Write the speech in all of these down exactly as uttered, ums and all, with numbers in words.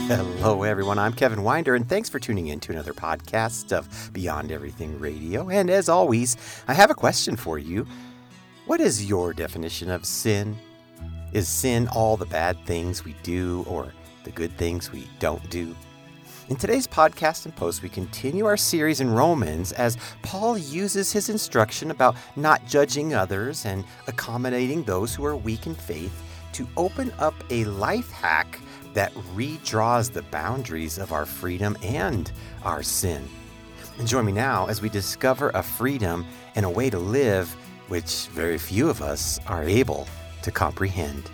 Hello, everyone. I'm Kevin Winder, and thanks for tuning in to another podcast of Beyond Everything Radio. And as always, I have a question for you. What is your definition of sin? Is sin all the bad things we do or the good things we don't do? In today's podcast and post, we continue our series in Romans as Paul uses his instruction about not judging others and accommodating those who are weak in faith to open up a life hack that redraws the boundaries of our freedom and our sin. And join me now as we discover a freedom and a way to live which very few of us are able to comprehend.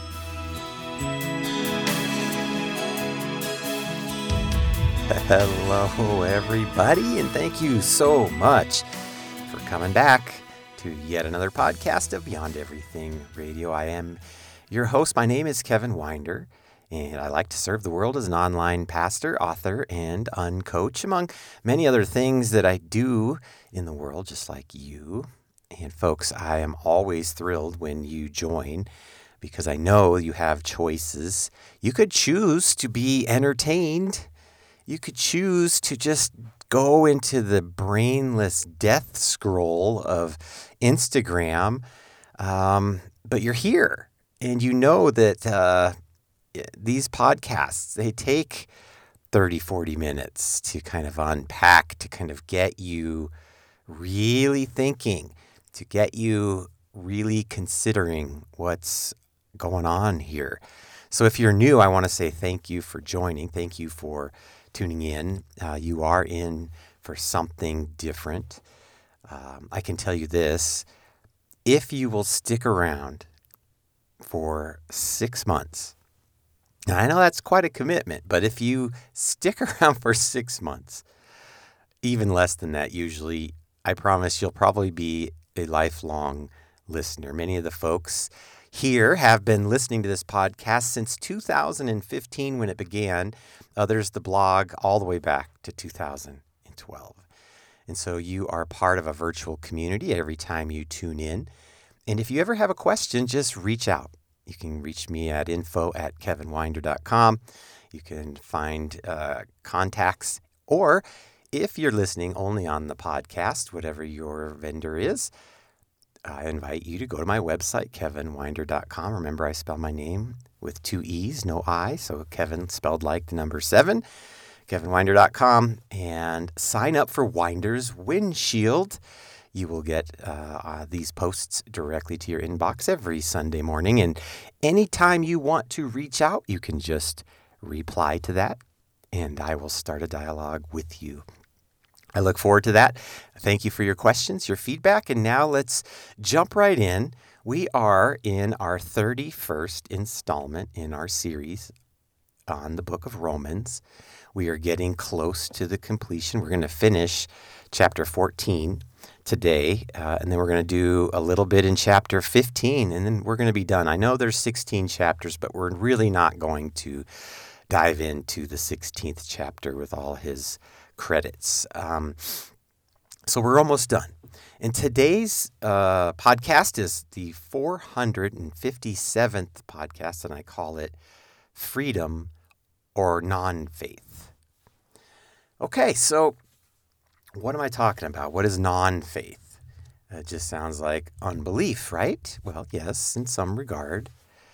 Hello, everybody, and thank you so much for coming back to yet another podcast of Beyond Everything Radio. I am your host. My name is Kevin Winder, and I like to serve the world as an online pastor, author, and uncoach, among many other things that I do in the world, just like you. And folks, I am always thrilled when you join because I know you have choices. You could choose to be entertained. You could choose to just go into the brainless death scroll of Instagram, um, but you're here. And you know that uh, these podcasts, they take thirty, forty minutes to kind of unpack, to kind of get you really thinking, to get you really considering what's going on here. So if you're new, I want to say thank you for joining. Thank you for tuning in. Uh, you are in for something different. Um, I can tell you this. If you will stick around for six months, and I know that's quite a commitment, but if you stick around for six months, even less than that usually, I promise you'll probably be a lifelong listener. Many of the folks here have been listening to this podcast since two thousand fifteen when it began. Others, the blog, all the way back to two thousand twelve. And so you are part of a virtual community every time you tune in. And if you ever have a question, just reach out. You can reach me at info at kevinwinder dot com. You can find uh, contacts, or if you're listening only on the podcast, whatever your vendor is, I invite you to go to my website, kevin winder dot com. Remember, I spell my name with two E's, no I, so Kevin spelled like the number seven, kevin winder dot com, and sign up for Winder's Windshield. You will get uh, uh, these posts directly to your inbox every Sunday morning, and anytime you want to reach out, you can just reply to that, and I will start a dialogue with you. I look forward to that. Thank you for your questions, your feedback, and now let's jump right in. We are in our thirty-first installment in our series on the book of Romans. We are getting close to the completion. We're going to finish chapter fourteen today, uh, and then we're going to do a little bit in chapter fifteen, and then we're going to be done. I know there's sixteen chapters, but we're really not going to dive into the sixteenth chapter with all his credits. Um, so we're almost done. And today's uh, podcast is the four hundred fifty-seventh podcast, and I call it Freedom or Non-Faith. Okay, so what am I talking about? What is non-faith? It just sounds like unbelief, right? Well, yes, in some regard.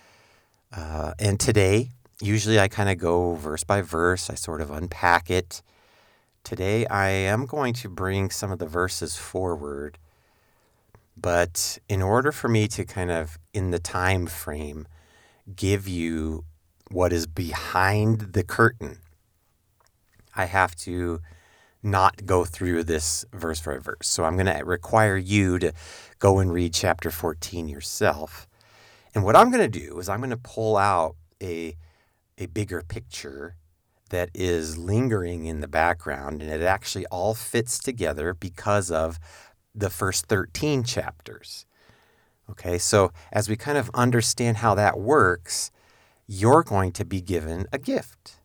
Uh, and today, usually I kind of go verse by verse. I sort of unpack it. Today, I am going to bring some of the verses forward, but in order for me to kind of, in the time frame, give you what is behind the curtain, I have to not go through this verse by verse. So I'm going to require you to go and read chapter fourteen yourself. And what I'm going to do is I'm going to pull out a, a bigger picture that is lingering in the background, and it actually all fits together because of the first thirteen chapters. Okay, so as we kind of understand how that works, you're going to be given a gift.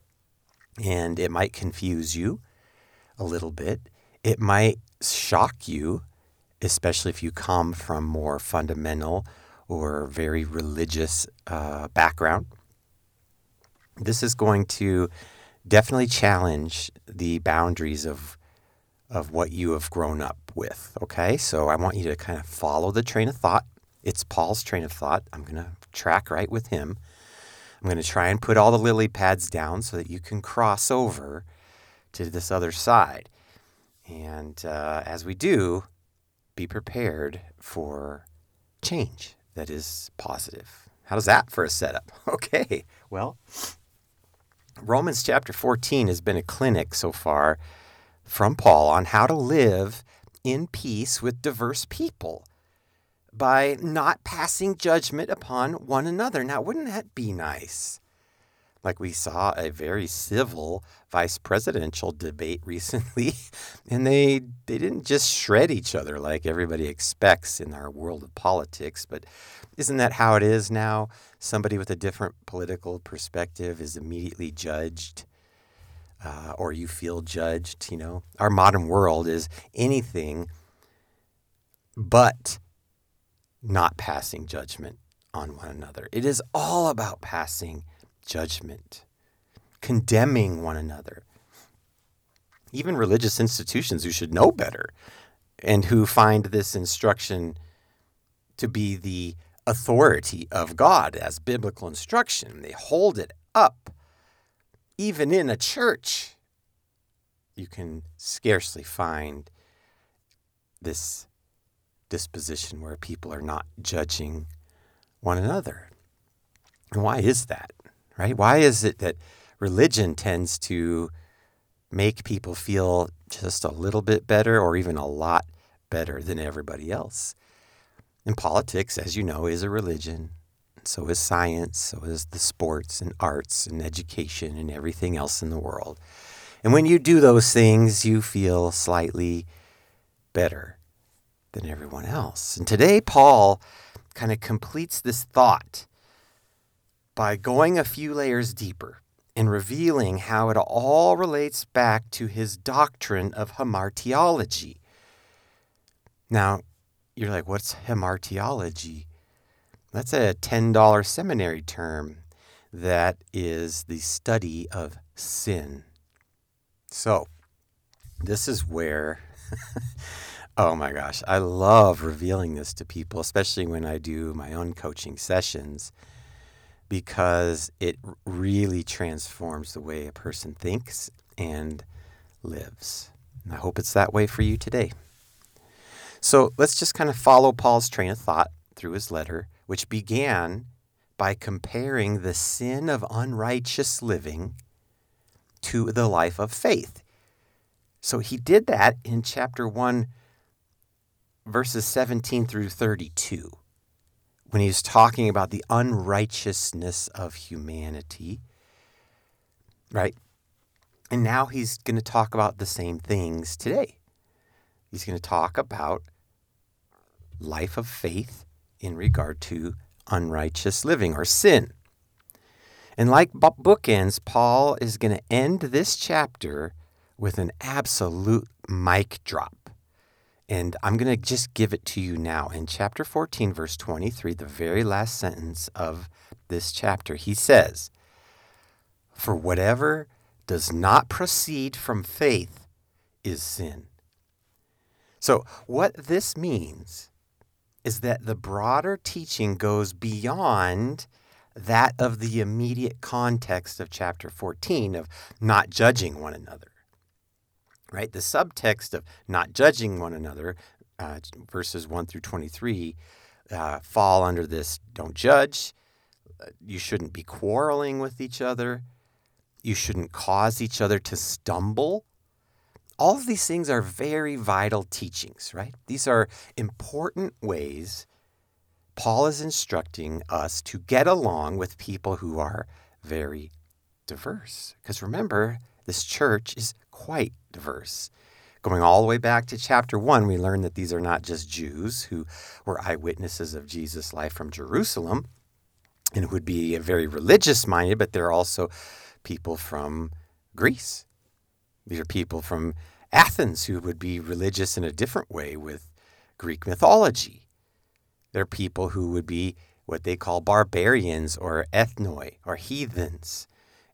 And it might confuse you a little bit. It might shock you, especially if you come from more fundamental or very religious uh, background. This is going to definitely challenge the boundaries of of what you have grown up with, okay? So I want you to kind of follow the train of thought. It's Paul's train of thought. I'm going to track right with him. I'm going to try and put all the lily pads down so that you can cross over to this other side. And uh, as we do, be prepared for change that is positive. How's that for a setup? Okay, well, Romans chapter fourteen has been a clinic so far from Paul on how to live in peace with diverse people by not passing judgment upon one another. Now, wouldn't that be nice? Like we saw a very civil vice presidential debate recently, and they they didn't just shred each other like everybody expects in our world of politics, but isn't that how it is now? Somebody with a different political perspective is immediately judged. Uh, or you feel judged, you know. Our modern world is anything but not passing judgment on one another. It is all about passing judgment, condemning one another. Even religious institutions who should know better and who find this instruction to be the authority of God as biblical instruction, they hold it up. Even in a church, you can scarcely find this disposition where people are not judging one another. And why is that, right? Why is it that religion tends to make people feel just a little bit better or even a lot better than everybody else? And politics, as you know, is a religion. So is science, so is the sports and arts and education and everything else in the world. And when you do those things, you feel slightly better than everyone else. And today, Paul kind of completes this thought by going a few layers deeper and revealing how it all relates back to his doctrine of hamartiology. Now, you're like, what's hamartiology? That's a ten dollars seminary term that is the study of sin. So, this is where, oh my gosh, I love revealing this to people, especially when I do my own coaching sessions, because it really transforms the way a person thinks and lives. And I hope it's that way for you today. So, let's just kind of follow Paul's train of thought through his letter, which began by comparing the sin of unrighteous living to the life of faith. So he did that in chapter one, verses seventeen through thirty-two, when he was talking about the unrighteousness of humanity, right? And now he's going to talk about the same things today. He's going to talk about life of faith in regard to unrighteous living or sin. And like bookends, Paul is going to end this chapter with an absolute mic drop. And I'm going to just give it to you now. In chapter fourteen, verse twenty-three, the very last sentence of this chapter, he says, "For whatever does not proceed from faith is sin." So what this means is that the broader teaching goes beyond that of the immediate context of chapter fourteen of not judging one another, right? The subtext of not judging one another, uh, verses one through twenty-three, uh, fall under this: don't judge, you shouldn't be quarreling with each other, you shouldn't cause each other to stumble. All of these things are very vital teachings, right? These are important ways Paul is instructing us to get along with people who are very diverse. Because remember, this church is quite diverse. Going all the way back to chapter one, we learn that these are not just Jews who were eyewitnesses of Jesus' life from Jerusalem and would be very religious-minded, but they're also people from Greece. These are people from Athens who would be religious in a different way with Greek mythology. They're people who would be what they call barbarians or ethnoi or heathens.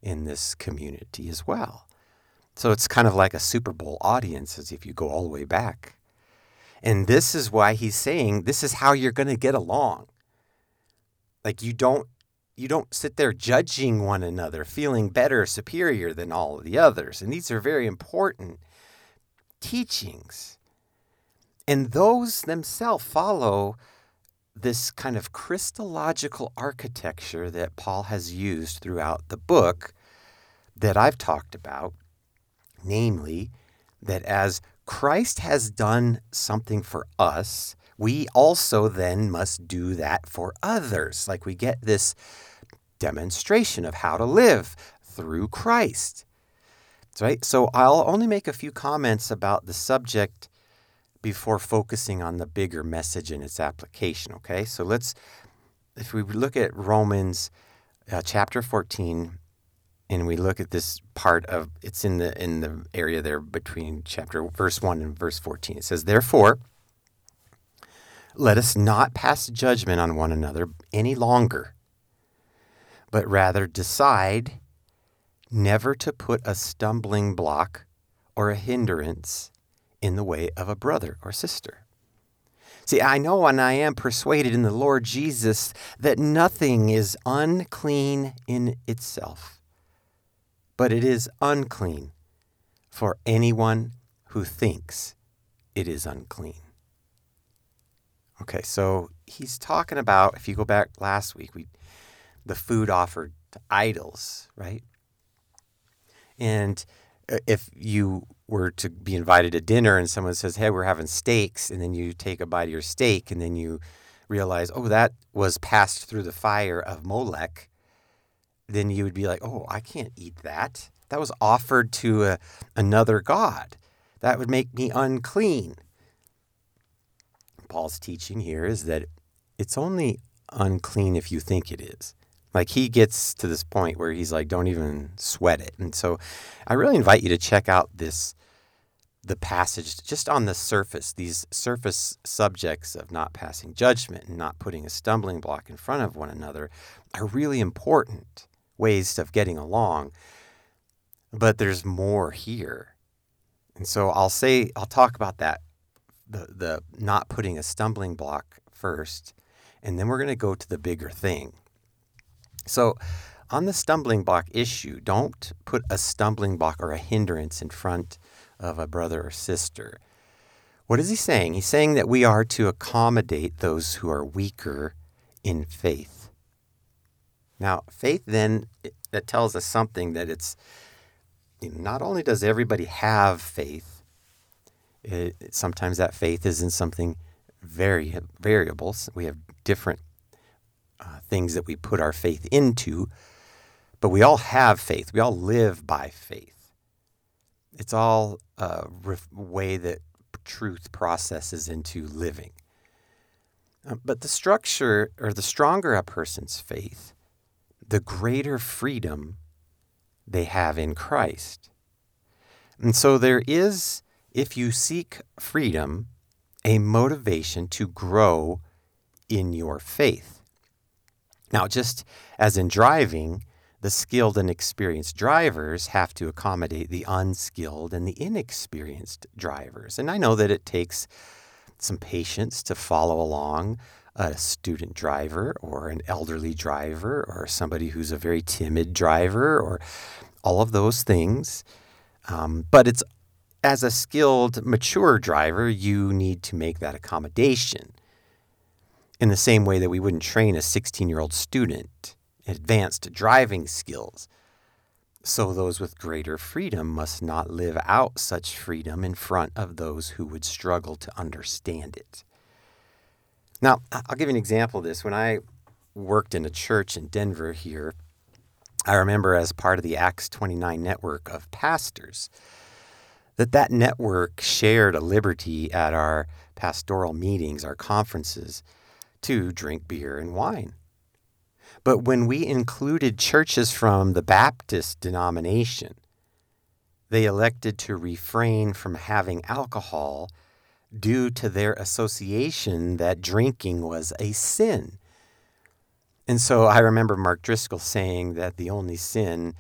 in this community as well. So it's kind of like a Super Bowl audience, as if you go all the way back. And this is why he's saying this is how you're going to get along. Like you don't you don't sit there judging one another, feeling better, superior than all of the others. And these are very important teachings. And those themselves follow this kind of Christological architecture that Paul has used throughout the book that I've talked about, namely that as Christ has done something for us, we also then must do that for others. Like we get this demonstration of how to live through Christ. Right? So I'll only make a few comments about the subject before focusing on the bigger message and its application. Okay, so let's, if we look at Romans uh, chapter fourteen, and we look at this part of, it's in the in the area there between chapter verse one and verse fourteen. It says, "Therefore, let us not pass judgment on one another any longer, but rather decide never to put a stumbling block or a hindrance in the way of a brother or sister." See, I know and I am persuaded in the Lord Jesus that nothing is unclean in itself, but it is unclean for anyone who thinks it is unclean. Okay, so he's talking about, if you go back last week, we the food offered to idols, right? And if you were to be invited to dinner and someone says, "Hey, we're having steaks," and then you take a bite of your steak and then you realize, oh, that was passed through the fire of Molech, then you would be like, oh, I can't eat that. That was offered to a, another god. That would make me unclean. Paul's teaching here is that it's only unclean if you think it is. Like he gets to this point where he's like, don't even sweat it. And so I really invite you to check out this, the passage just on the surface, these surface subjects of not passing judgment and not putting a stumbling block in front of one another are really important ways of getting along. But there's more here. And so I'll say, I'll talk about that, the, the not putting a stumbling block first, and then we're going to go to the bigger thing. So on the stumbling block issue, don't put a stumbling block or a hindrance in front of a brother or sister. What is he saying? He's saying that we are to accommodate those who are weaker in faith. Now, faith then, that tells us something that it's, you know, not only does everybody have faith, it, sometimes that faith is in something very variable. We have different Uh, things that we put our faith into, but we all have faith. We all live by faith. It's all a ref- way that truth processes into living. Uh, but the structure, or the stronger a person's faith, the greater freedom they have in Christ. And so there is, if you seek freedom, a motivation to grow in your faith. Now, just as in driving, the skilled and experienced drivers have to accommodate the unskilled and the inexperienced drivers. And I know that it takes some patience to follow along a student driver or an elderly driver or somebody who's a very timid driver or all of those things. Um, but it's, as a skilled, mature driver, you need to make that accommodation. In the same way that we wouldn't train a sixteen-year-old student in advanced driving skills. So those with greater freedom must not live out such freedom in front of those who would struggle to understand it. Now, I'll give you an example of this. When I worked in a church in Denver here, I remember as part of the Acts twenty-nine network of pastors, that that network shared a liberty at our pastoral meetings, our conferences, to drink beer and wine. But when we included churches from the Baptist denomination, they elected to refrain from having alcohol due to their association that drinking was a sin. And so I remember Mark Driscoll saying that the only sin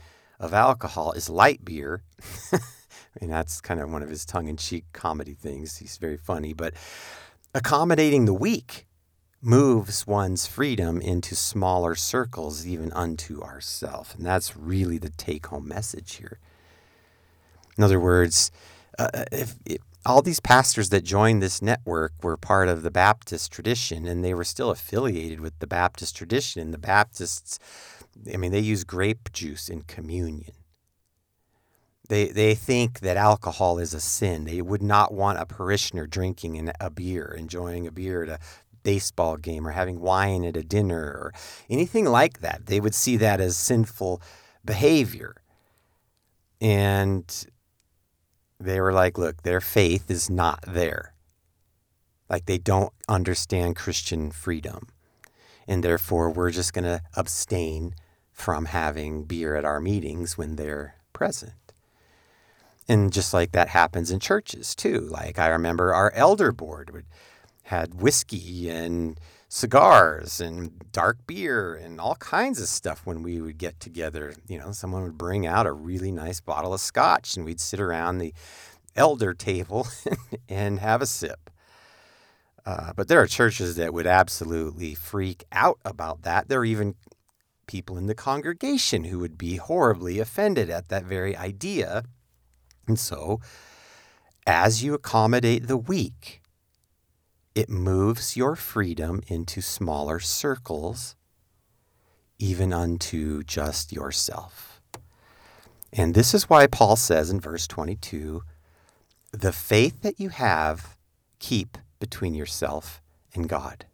of alcohol is light beer. And that's kind of one of his tongue-in-cheek comedy things. He's very funny. But accommodating the weak moves one's freedom into smaller circles, even unto ourself. And that's really the take-home message here. In other words, uh, if, if all these pastors that joined this network were part of the Baptist tradition, and they were still affiliated with the Baptist tradition, and the Baptists, I mean, they use grape juice in communion. They they think that alcohol is a sin. They would not want a parishioner drinking an, a beer, enjoying a beer at a baseball game, or having wine at a dinner, or anything like that. They would see that as sinful behavior. And they were like, look, their faith is not there. Like, they don't understand Christian freedom. And therefore, we're just going to abstain from having beer at our meetings when they're present. And just like that happens in churches too. Like, I remember our elder board would had whiskey and cigars and dark beer and all kinds of stuff when we would get together. You know, someone would bring out a really nice bottle of scotch, and we'd sit around the elder table and have a sip. Uh, but there are churches that would absolutely freak out about that. There are even people in the congregation who would be horribly offended at that very idea. And so, as you accommodate the weak, it moves your freedom into smaller circles, even unto just yourself. And this is why Paul says in verse twenty-two, the faith that you have, keep between yourself and God.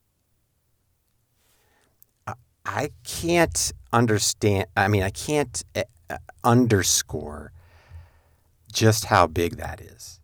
I can't understand, I mean, I can't underscore just how big that is.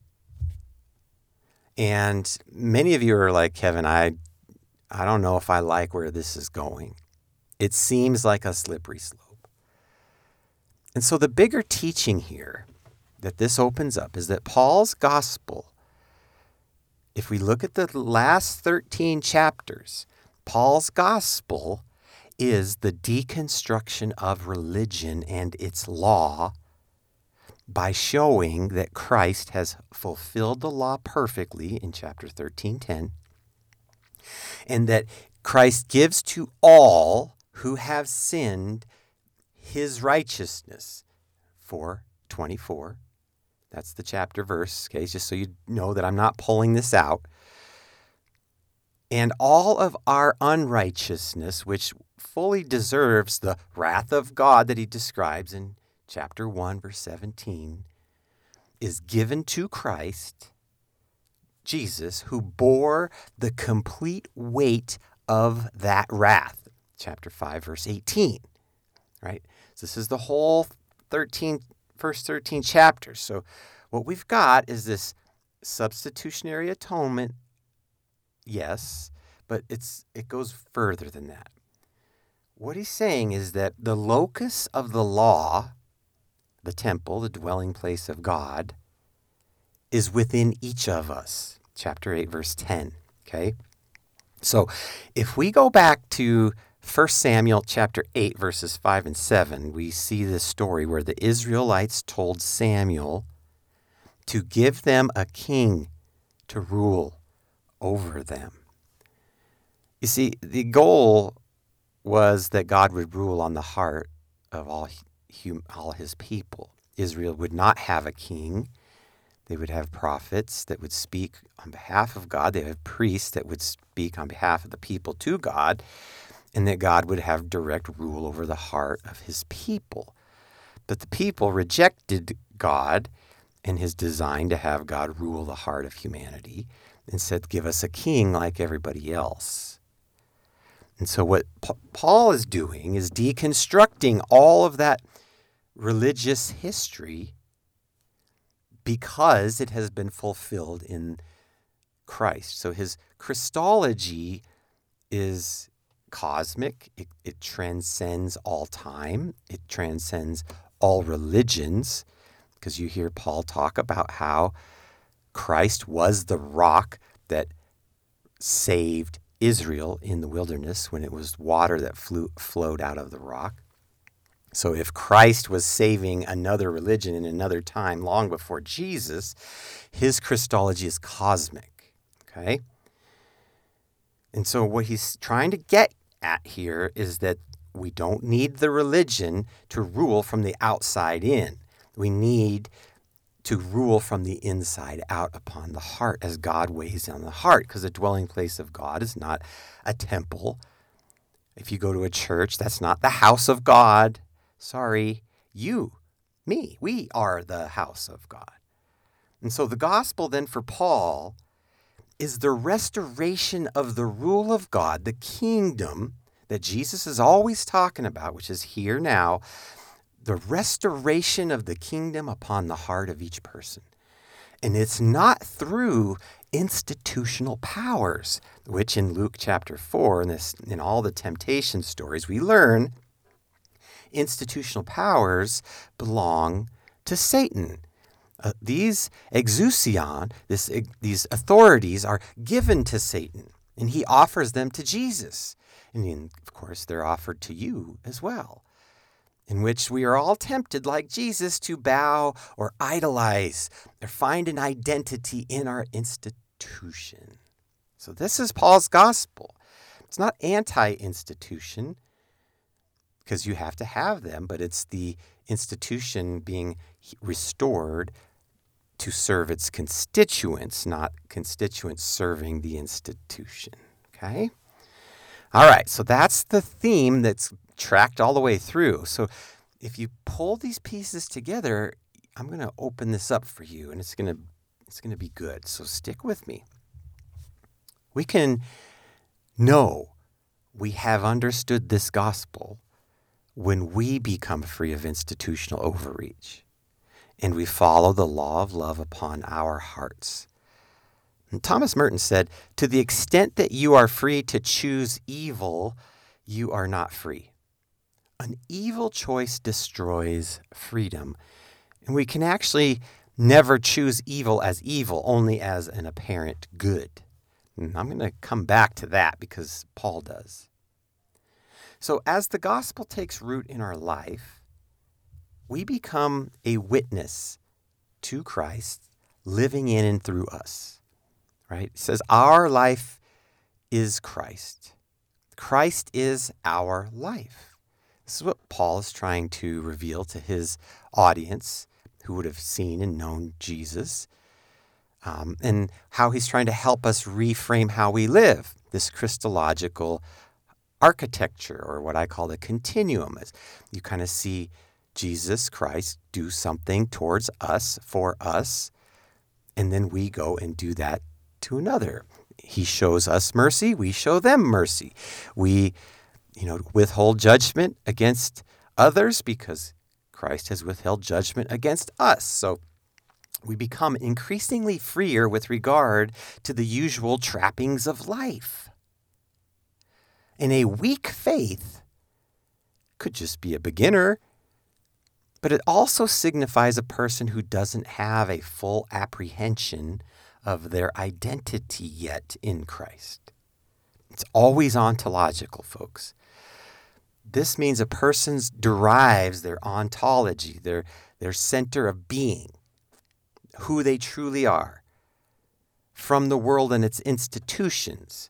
And many of you are like, Kevin, I I don't know if I like where this is going. It seems like a slippery slope. And so the bigger teaching here that this opens up is that Paul's gospel, if we look at the last thirteen chapters, Paul's gospel is the deconstruction of religion and its law by showing that Christ has fulfilled the law perfectly in chapter thirteen ten, and that Christ gives to all who have sinned his righteousness. four twenty-four. That's the chapter verse, okay, just so you know that I'm not pulling this out. And all of our unrighteousness, which fully deserves the wrath of God that he describes in chapter one, verse seventeen, is given to Christ, Jesus, who bore the complete weight of that wrath. Chapter five, verse eighteen, right? So this is the whole thirteen, first thirteen chapters. So what we've got is this substitutionary atonement, yes, but it's it goes further than that. What he's saying is that the locus of the law, the temple, the dwelling place of God, is within each of us. Chapter eight, verse ten, okay? So if we go back to First Samuel chapter eight, verses five and seven, we see this story where the Israelites told Samuel to give them a king to rule over them. You see, the goal was that God would rule on the heart of all hum, all his people. Israel would not have a king. They would have prophets that would speak on behalf of God. They would have priests that would speak on behalf of the people to God, and that God would have direct rule over the heart of his people. But the people rejected God and his design to have God rule the heart of humanity, and said, give us a king like everybody else. And so what P- Paul is doing is deconstructing all of that religious history because it has been fulfilled in Christ. So his Christology is cosmic. It, it transcends all time. It transcends all religions, because you hear Paul talk about how Christ was the rock that saved Israel in the wilderness when it was water that flew, flowed out of the rock. So if Christ was saving another religion in another time long before Jesus, his Christology is cosmic, okay? And so what he's trying to get at here is that we don't need the religion to rule from the outside in. We need to rule from the inside out upon the heart as God weighs on the heart, because the dwelling place of God is not a temple. If you go to a church, that's not the house of God. Sorry, you, me, we are the house of God. And so the gospel then for Paul is the restoration of the rule of God, the kingdom that Jesus is always talking about, which is here now, the restoration of the kingdom upon the heart of each person. And it's not through institutional powers, which in Luke chapter four, in, this, in all the temptation stories, we learn institutional powers belong to Satan. Uh, these exousion, this, uh, these authorities are given to Satan, and he offers them to Jesus. And then, of course, they're offered to you as well, in which we are all tempted, like Jesus, to bow or idolize or find an identity in our institution. So this is Paul's gospel. It's not anti-institution, because you have to have them, but it's the institution being restored to serve its constituents, not constituents serving the institution. Okay? All right, so that's the theme that's tracked all the way through. So if you pull these pieces together, I'm going to open this up for you, and it's going to it's going to be good. So stick with me. We can know we have understood this gospel when we become free of institutional overreach and we follow the law of love upon our hearts. And Thomas Merton said, to the extent that you are free to choose evil, you are not free. An evil choice destroys freedom. And we can actually never choose evil as evil, only as an apparent good. And I'm going to come back to that because Paul does. So as the gospel takes root in our life, we become a witness to Christ living in and through us, right? It says our life is Christ. Christ is our life. This is what Paul is trying to reveal to his audience who would have seen and known Jesus, um, and how he's trying to help us reframe how we live, this Christological architecture, or what I call the continuum. Is you kind of see Jesus Christ do something towards us, for us, and then we go and do that to another. He shows us mercy, we show them mercy. We, you know, withhold judgment against others because Christ has withheld judgment against us. So we become increasingly freer with regard to the usual trappings of life. And a weak faith could just be a beginner, but it also signifies a person who doesn't have a full apprehension of their identity yet in Christ. It's always ontological, folks. This means a person derives their ontology, their, their center of being, who they truly are, from the world and its institutions.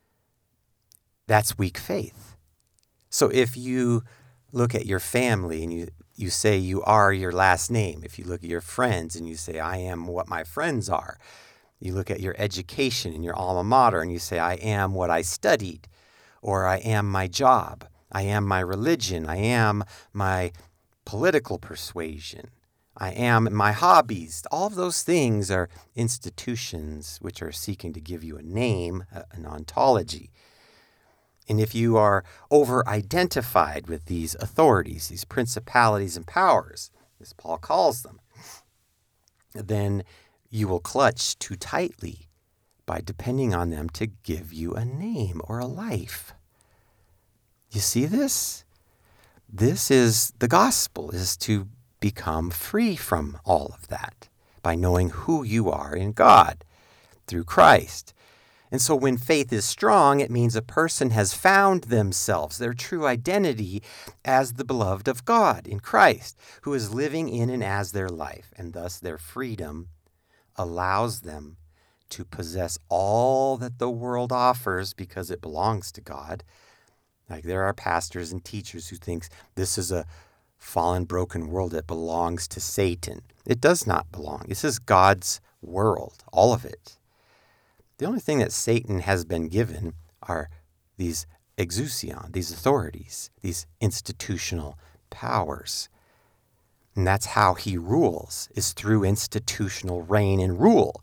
That's weak faith. So if you look at your family and you, you say you are your last name, if you look at your friends and you say, I am what my friends are, you look at your education and your alma mater and you say, I am what I studied, or I am my job, I am my religion, I am my political persuasion, I am my hobbies. All of those things are institutions which are seeking to give you a name, an ontology. And if you are over-identified with these authorities, these principalities and powers, as Paul calls them, then you will clutch too tightly by depending on them to give you a name or a life. You see this? This is the gospel, is to become free from all of that by knowing who you are in God through Christ. And so when faith is strong, it means a person has found themselves, their true identity, as the beloved of God in Christ, who is living in and as their life, and thus their freedom allows them to possess all that the world offers because it belongs to God. Like there are pastors and teachers who think this is a fallen, broken world that belongs to Satan. It does not belong. This is God's world, all of it. The only thing that Satan has been given are these exousion, these authorities, these institutional powers. And that's how he rules, is through institutional reign and rule.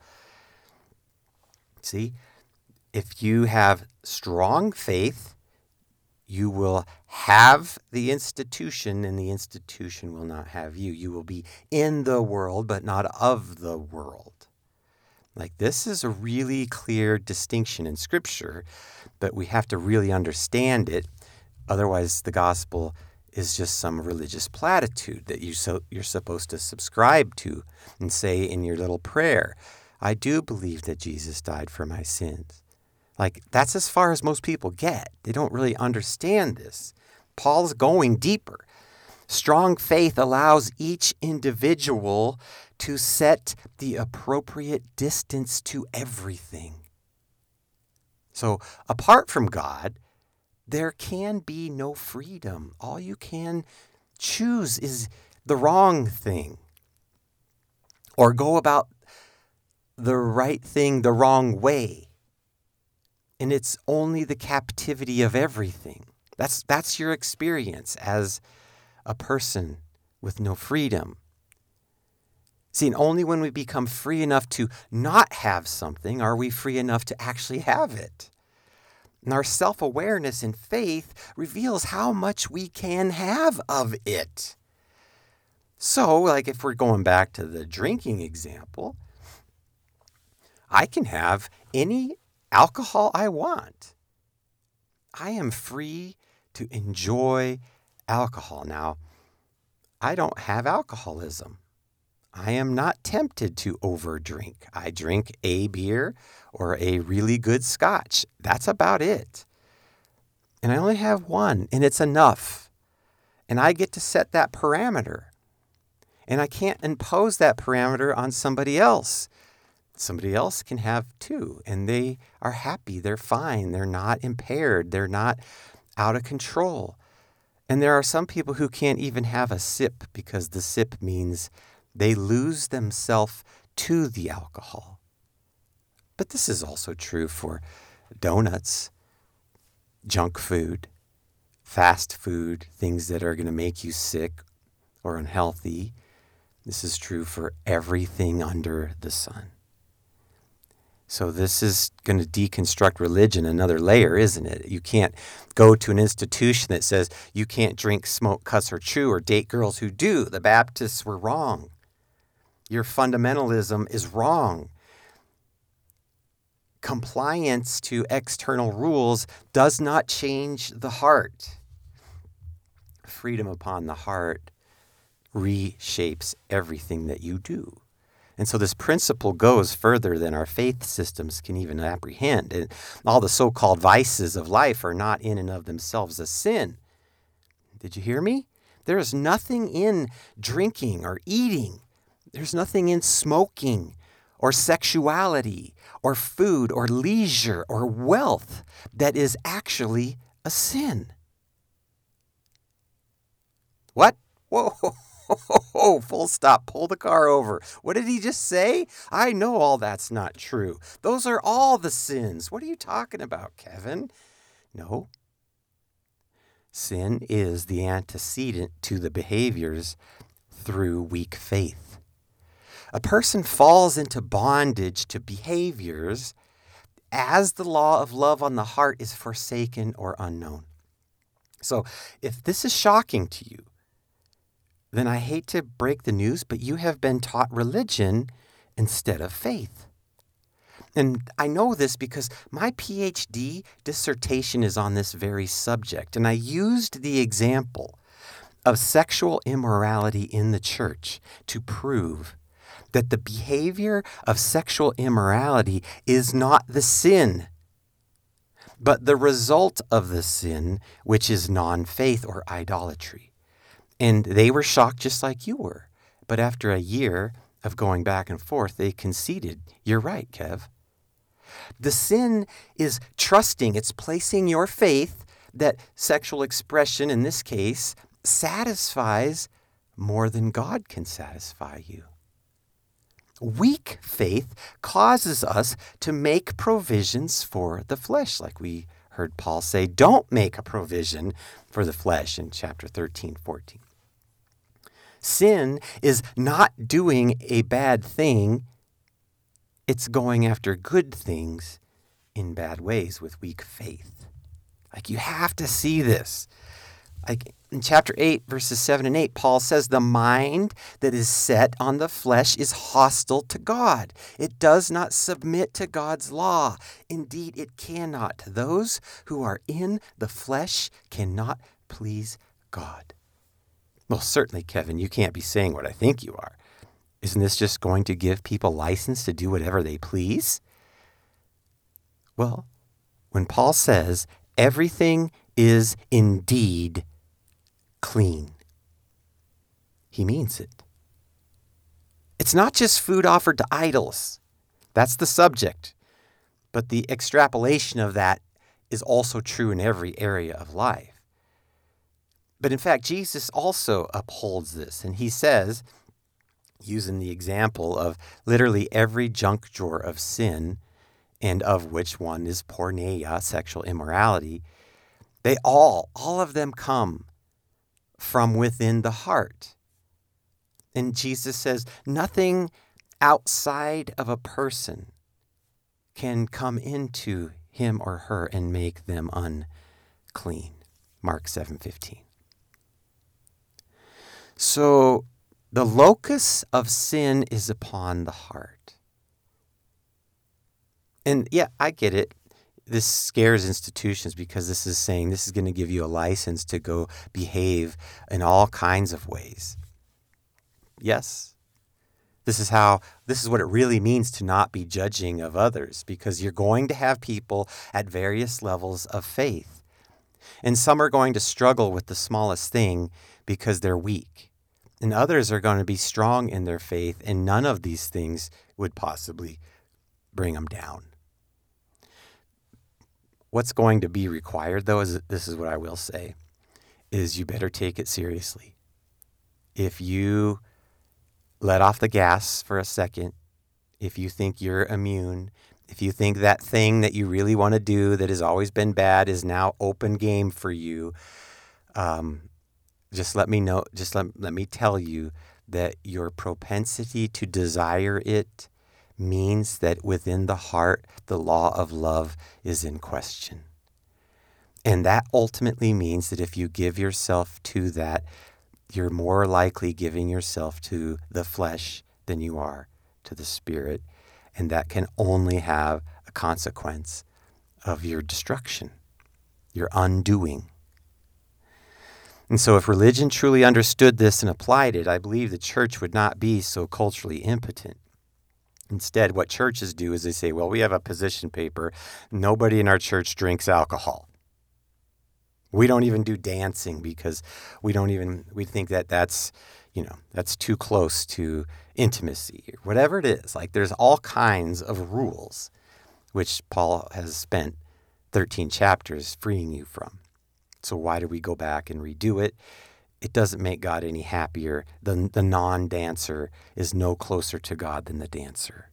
See, if you have strong faith, you will have the institution and the institution will not have you. You will be in the world, but not of the world. Like this is a really clear distinction in Scripture, but we have to really understand it. Otherwise, the gospel is just some religious platitude that you so, you're supposed to subscribe to and say in your little prayer, I do believe that Jesus died for my sins. Like that's as far as most people get. They don't really understand this. Paul's going deeper. Strong faith allows each individual to set the appropriate distance to everything. So apart from God, there can be no freedom. All you can choose is the wrong thing, or go about the right thing the wrong way. And it's only the captivity of everything. That's that's your experience as a person with no freedom. See, and only when we become free enough to not have something are we free enough to actually have it. And our self-awareness and faith reveals how much we can have of it. So, like if we're going back to the drinking example, I can have any alcohol I want. I am free to enjoy alcohol. Now, I don't have alcoholism. I am not tempted to overdrink. I drink a beer or a really good scotch. That's about it. And I only have one, and it's enough. And I get to set that parameter. And I can't impose that parameter on somebody else. Somebody else can have two, and they are happy. They're fine. They're not impaired. They're not out of control. And there are some people who can't even have a sip because the sip means they lose themselves to the alcohol. But this is also true for donuts, junk food, fast food, things that are going to make you sick or unhealthy. This is true for everything under the sun. So this is going to deconstruct religion another layer, isn't it? You can't go to an institution that says you can't drink, smoke, cuss, or chew, or date girls who do. The Baptists were wrong. Your fundamentalism is wrong. Compliance to external rules does not change the heart. Freedom upon the heart reshapes everything that you do. And so this principle goes further than our faith systems can even apprehend. And all the so-called vices of life are not in and of themselves a sin. Did you hear me? There is nothing in drinking or eating. There's nothing in smoking or sexuality or food or leisure or wealth that is actually a sin. What? Whoa. Oh, full stop. Pull the car over. What did he just say? I know all that's not true. Those are all the sins. What are you talking about, Kevin? No. Sin is the antecedent to the behaviors through weak faith. A person falls into bondage to behaviors as the law of love on the heart is forsaken or unknown. So if this is shocking to you, then I hate to break the news, but you have been taught religion instead of faith. And I know this because my P H D dissertation is on this very subject, and I used the example of sexual immorality in the church to prove that the behavior of sexual immorality is not the sin but the result of the sin, which is non-faith or idolatry. And they were shocked just like you were. But after a year of going back and forth, they conceded. You're right, Kev. The sin is trusting. It's placing your faith that sexual expression, in this case, satisfies more than God can satisfy you. Weak faith causes us to make provisions for the flesh, like we heard Paul say, don't make a provision for the flesh in chapter thirteen, fourteen. Sin is not doing a bad thing. It's going after good things in bad ways with weak faith. Like, you have to see this. Like in chapter eight, verses seven and eight, Paul says, the mind that is set on the flesh is hostile to God. It does not submit to God's law. Indeed, it cannot. Those who are in the flesh cannot please God. Well, certainly, Kevin, you can't be saying what I think you are. Isn't this just going to give people license to do whatever they please? Well, when Paul says everything is indeed clean, he means it. It's not just food offered to idols. That's the subject. But the extrapolation of that is also true in every area of life. But in fact, Jesus also upholds this. And he says, using the example of literally every junk drawer of sin, and of which one is porneia, sexual immorality, they all, all of them come from within the heart. And Jesus says nothing outside of a person can come into him or her and make them unclean. Mark seven fifteen. So the locus of sin is upon the heart. And yeah, I get it. This scares institutions because this is saying this is going to give you a license to go behave in all kinds of ways. Yes, this is how, this is what it really means to not be judging of others, because you're going to have people at various levels of faith. And some are going to struggle with the smallest thing because they're weak. And others are going to be strong in their faith, and none of these things would possibly bring them down. What's going to be required, though, is this is what I will say, is you better take it seriously. If you let off the gas for a second, if you think you're immune, if you think that thing that you really want to do that has always been bad is now open game for you, um, just let me know, just let, let me tell you that your propensity to desire it means that within the heart, the law of love is in question. And that ultimately means that if you give yourself to that, you're more likely giving yourself to the flesh than you are to the spirit. And that can only have a consequence of your destruction, your undoing. And so if religion truly understood this and applied it, I believe the church would not be so culturally impotent. Instead, what churches do is they say, well, we have a position paper. Nobody in our church drinks alcohol. We don't even do dancing because we don't even, we think that that's, you know, that's too close to intimacy, or whatever it is. Like, there's all kinds of rules, which Paul has spent thirteen chapters freeing you from. So why do we go back and redo it? It doesn't make God any happier. The, the non-dancer is no closer to God than the dancer.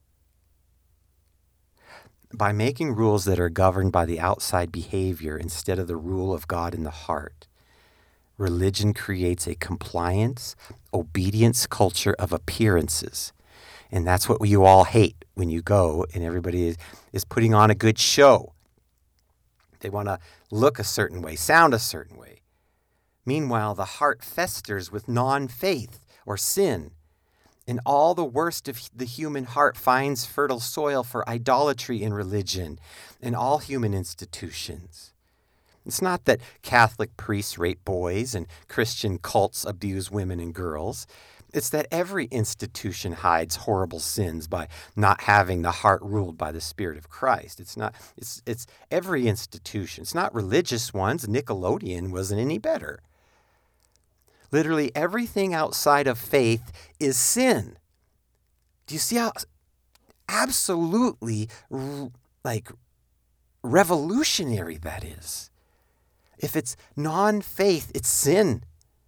By making rules that are governed by the outside behavior instead of the rule of God in the heart, religion creates a compliance, obedience culture of appearances. And that's what you all hate when you go and everybody is, is putting on a good show. They want to look a certain way, sound a certain way. Meanwhile, the heart festers with non-faith or sin, and all the worst of the human heart finds fertile soil for idolatry in religion and all human institutions. It's not that Catholic priests rape boys and Christian cults abuse women and girls. It's that every institution hides horrible sins by not having the heart ruled by the Spirit of Christ. It's not, it's, it's every institution. It's not religious ones. Nickelodeon wasn't any better. Literally everything outside of faith is sin. Do you see how absolutely like revolutionary that is? If it's non-faith, it's sin.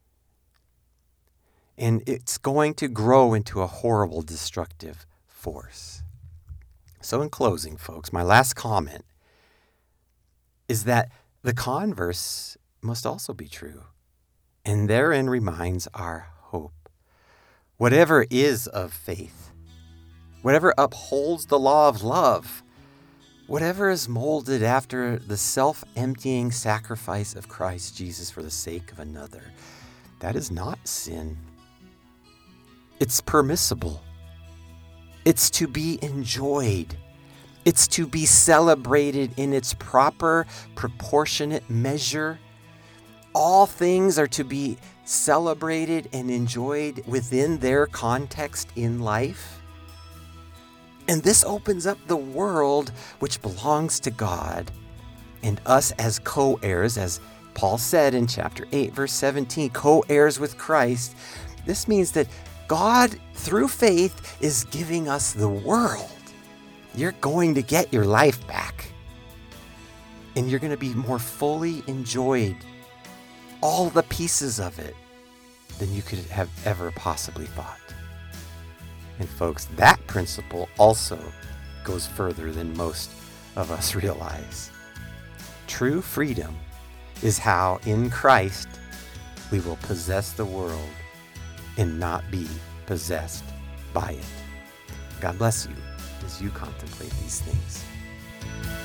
And it's going to grow into a horrible, destructive force. So in closing, folks, my last comment is that the converse must also be true. And therein reminds our hope. Whatever is of faith, whatever upholds the law of love, whatever is molded after the self-emptying sacrifice of Christ Jesus for the sake of another, that is not sin. It's permissible. It's to be enjoyed. It's to be celebrated in its proper, proportionate measure. All things are to be celebrated and enjoyed within their context in life. And this opens up the world which belongs to God and us as co-heirs, as Paul said in chapter eight, verse seventeen, co-heirs with Christ. This means that God, through faith, is giving us the world. You're going to get your life back. And you're going to be more fully enjoyed, all the pieces of it, than you could have ever possibly thought. And folks, that principle also goes further than most of us realize. True freedom is how in Christ we will possess the world and not be possessed by it. God bless you as you contemplate these things.